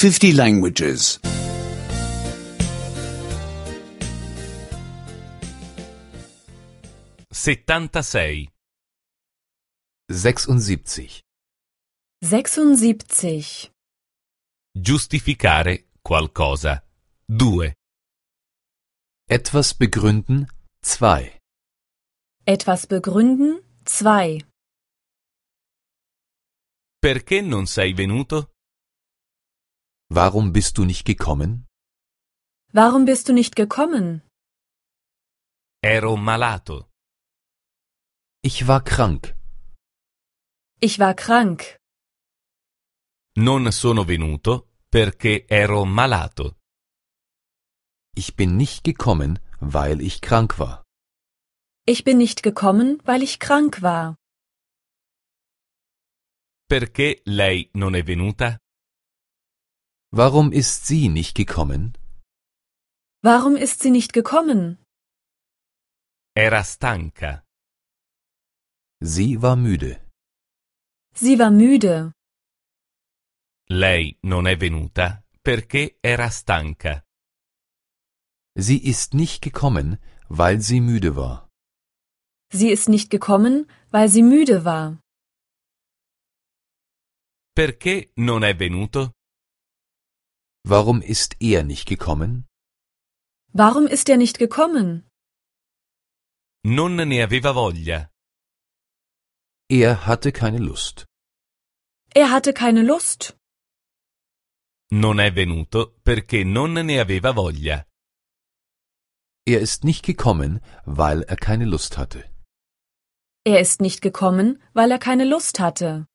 50 languages. 76. 76. 76. Giustificare qualcosa. 2. Etwas begründen. 2. Etwas begründen. 2. Perché non sei venuto? Warum bist du nicht gekommen? Warum bist du nicht gekommen? Ero malato. Ich war krank. Ich war krank. Non sono venuto perché ero malato. Ich bin nicht gekommen, weil ich krank war. Ich bin nicht gekommen, weil ich krank war. Perché lei non è venuta? Warum ist sie nicht gekommen? Warum ist sie nicht gekommen? Era stanca. Sie war müde. Sie war müde. Lei non è venuta perché era stanca. Sie ist nicht gekommen, weil sie müde war. Sie ist nicht gekommen, weil sie müde war. Perché non è venuto? Warum ist er nicht gekommen? Warum ist er nicht gekommen? Non ne aveva voglia. Er hatte keine Lust. Er hatte keine Lust. Non è venuto perché non ne aveva voglia. Er ist nicht gekommen, weil er keine Lust hatte. Er ist nicht gekommen, weil er keine Lust hatte.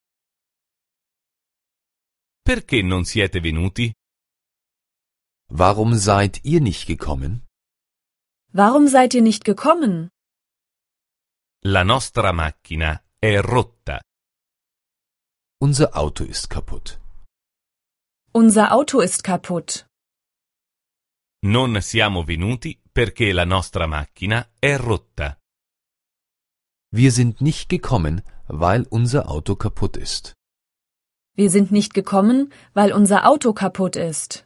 Perché non siete venuti? Warum seid ihr nicht gekommen? Warum seid ihr nicht gekommen? La nostra macchina è rotta. Unser Auto ist kaputt. Unser Auto ist kaputt. Non siamo venuti perché la nostra macchina è rotta. Wir sind nicht gekommen, weil unser Auto kaputt ist. Wir sind nicht gekommen, weil unser Auto kaputt ist.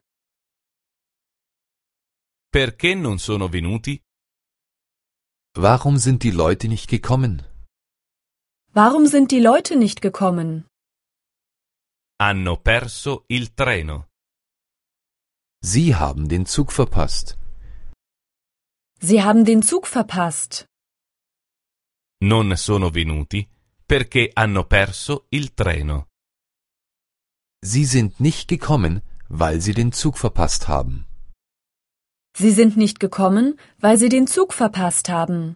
Perché non sono venuti? Warum sind die Leute nicht gekommen? Warum sind die Leute nicht gekommen? Hanno perso il treno. Sie haben den Zug verpasst. Sie haben den Zug verpasst. Non sono venuti perché hanno perso il treno. Sie sind nicht gekommen, weil sie den Zug verpasst haben. Sie sind nicht gekommen, weil sie den Zug verpasst haben.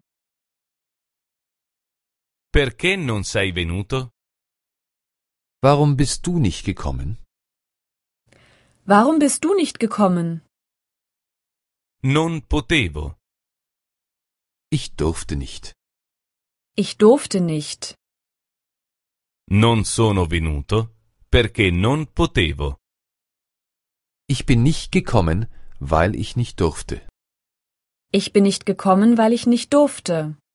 Perché non sei venuto? Warum bist du nicht gekommen? Warum bist du nicht gekommen? Non potevo. Ich durfte nicht. Ich durfte nicht. Non sono venuto perché non potevo. Ich bin nicht gekommen, weil ich nicht durfte. Ich bin nicht gekommen, weil ich nicht durfte.